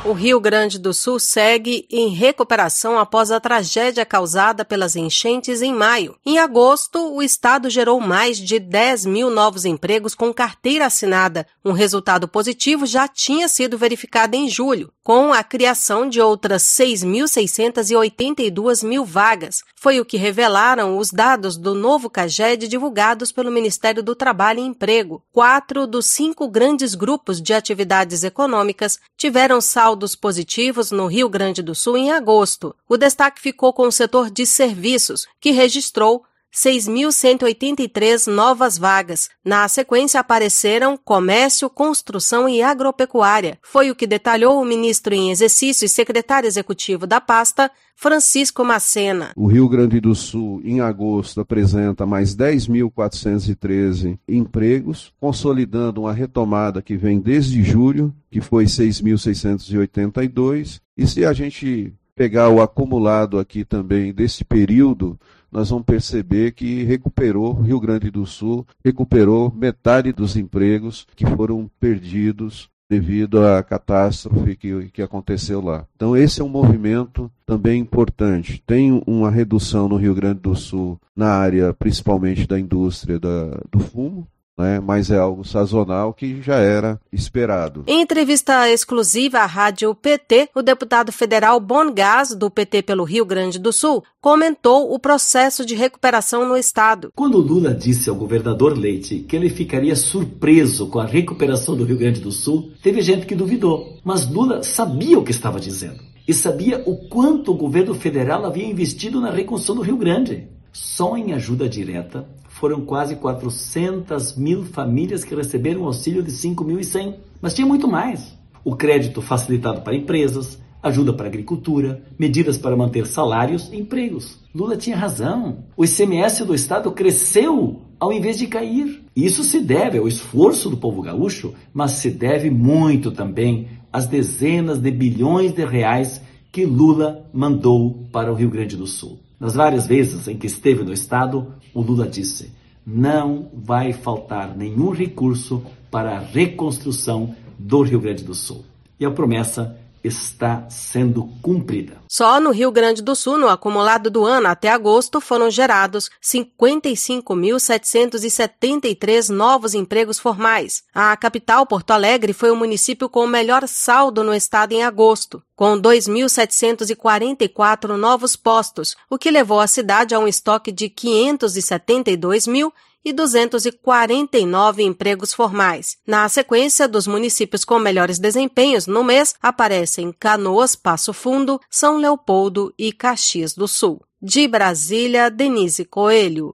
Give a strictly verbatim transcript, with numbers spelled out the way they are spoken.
O Rio Grande do Sul segue em recuperação após a tragédia causada pelas enchentes em maio. Em agosto, o estado gerou mais de dez mil novos empregos com carteira assinada. Um resultado positivo já tinha sido verificado em julho, com a criação de outras seis mil seiscentas e oitenta e duas mil vagas. Foi o que revelaram os dados do novo CAGED divulgados pelo Ministério do Trabalho e Emprego. Quatro dos cinco grandes grupos de atividades econômicas tiveram saldos positivos no Rio Grande do Sul em agosto. O destaque ficou com o setor de serviços, que registrou seis mil cento e oitenta e três novas vagas. Na sequência apareceram comércio, construção e agropecuária. Foi o que detalhou o ministro em exercício e secretário executivo da pasta, Francisco Macena. O Rio Grande do Sul, em agosto, apresenta mais dez mil quatrocentos e treze empregos, consolidando uma retomada que vem desde julho, que foi seis mil seiscentos e oitenta e dois. E se a gente pegar o acumulado aqui também desse período, nós vamos perceber que recuperou, o Rio Grande do Sul recuperou metade dos empregos que foram perdidos devido à catástrofe que, que aconteceu lá. Então esse é um movimento também importante. Tem uma redução no Rio Grande do Sul na área principalmente da indústria da, do fumo, né, mas é algo sazonal que já era esperado. Em entrevista exclusiva à rádio P T, o deputado federal Bon Gás, do P T pelo Rio Grande do Sul, comentou o processo de recuperação no estado. Quando Lula disse ao governador Leite que ele ficaria surpreso com a recuperação do Rio Grande do Sul, teve gente que duvidou. Mas Lula sabia o que estava dizendo e sabia o quanto o governo federal havia investido na reconstrução do Rio Grande. Só em ajuda direta foram quase quatrocentas mil famílias que receberam um auxílio de cinco mil e cem. Mas tinha muito mais. O crédito facilitado para empresas, ajuda para a agricultura, medidas para manter salários e empregos. Lula tinha razão. O I C M S do Estado cresceu ao invés de cair. Isso se deve ao esforço do povo gaúcho, mas se deve muito também às dezenas de bilhões de reais que Lula mandou para o Rio Grande do Sul. Nas várias vezes em que esteve no estado, o Lula disse: não vai faltar nenhum recurso para a reconstrução do Rio Grande do Sul. E a promessa está sendo cumprida. Só no Rio Grande do Sul, no acumulado do ano até agosto, foram gerados cinquenta e cinco mil setecentos e setenta e três novos empregos formais. A capital, Porto Alegre, foi o município com o melhor saldo no estado em agosto, com dois mil setecentos e quarenta e quatro novos postos, o que levou a cidade a um estoque de quinhentos e setenta e dois mil e duzentos e quarenta e nove empregos formais. Na sequência dos municípios com melhores desempenhos no mês, aparecem Canoas, Passo Fundo, São Leopoldo e Caxias do Sul. De Brasília, Denise Coelho.